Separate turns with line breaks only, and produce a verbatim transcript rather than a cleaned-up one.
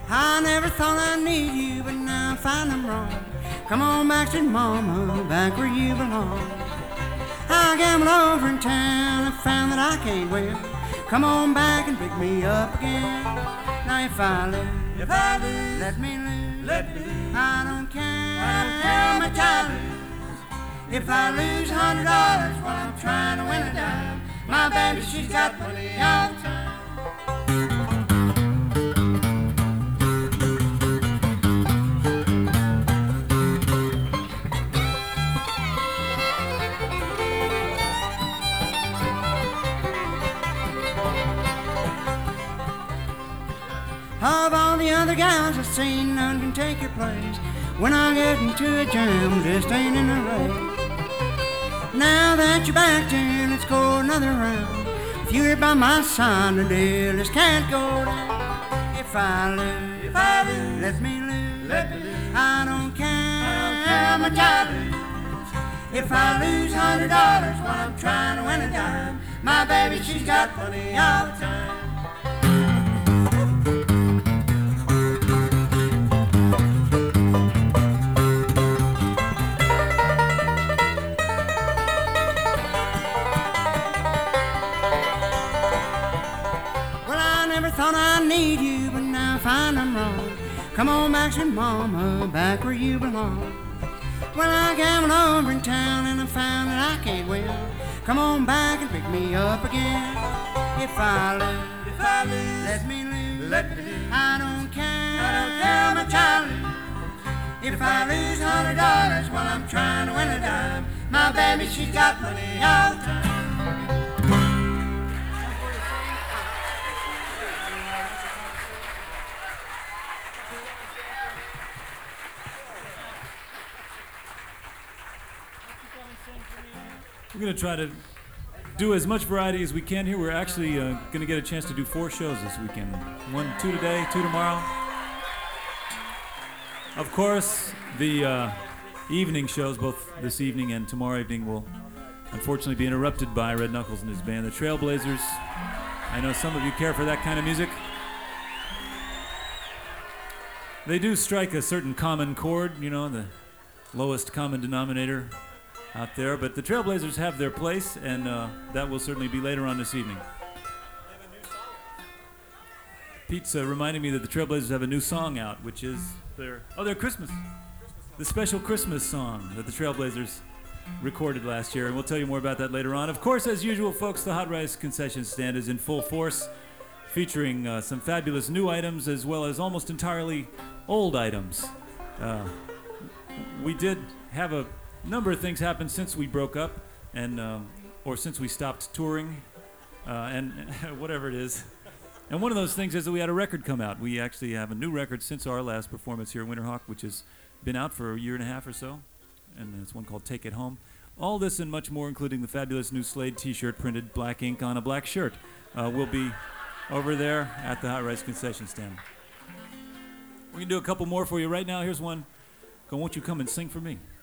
I never thought I'd need you, but now I find I'm wrong. Come on back to mama, back where you belong. I gambled over in town and found that I can't win. Come on back and pick me up again. Now if I lose, if I lose, let me lose, let me lose. I don't care, I don't care how much I lose. If I lose a hundred dollars while I'm trying to win a dime, my baby, she's got plenty of time. Of all the other gals I've seen, none can take your place. When I get into a jam, just ain't in a race. Now that you're back in, let's go another round. If you're by my side, the deal just can't go down. If I lose, if I lose, let me lose, let me lose. I don't care, I don't care how much I lose. If I lose a hundred dollars while I'm trying to win a dime, my baby, she's got plenty of time. Thought I need you, but now I find I'm wrong. Come on back to mama, back where you belong. Well, I gambled over in town and I found that I can't win. Come on back and pick me up again. If I lose, if I lose, let me lose, let me lose. I don't care, I don't care how much I lose. If I lose a hundred dollars while I'm trying to win a dime, my baby, she's got plenty of time.
We're going to try to do as much variety as we can here. We're actually uh, going to get a chance to do four shows this weekend. One, two today, two tomorrow. Of course, the uh, evening shows, both this evening and tomorrow evening, will unfortunately be interrupted by Red Knuckles and his band, the Trailblazers. I know some of you care for that kind of music. They do strike a certain common chord, you know, the lowest common denominator out there, but the Trailblazers have their place, and uh, that will certainly be later on this evening. Pete's uh, reminding me that the Trailblazers have a new song out, which is their oh, their Christmas, the special Christmas song that the Trailblazers recorded last year, and we'll tell you more about that later on. Of course, as usual, folks, the Hot Rice concession stand is in full force, featuring uh, some fabulous new items as well as almost entirely old items. Uh, we did have a number of things happened since we broke up, and um, or since we stopped touring, uh, and whatever it is. And one of those things is that we had a record come out. We actually have a new record since our last performance here at Winterhawk, which has been out for a year and a half or so, and it's one called Take It Home. All this and much more, including the fabulous new Slade t-shirt printed black ink on a black shirt, uh, will be over there at the Hot Rice concession stand. We can do a couple more for you right now. Here's one called Won't You Come and Sing for Me.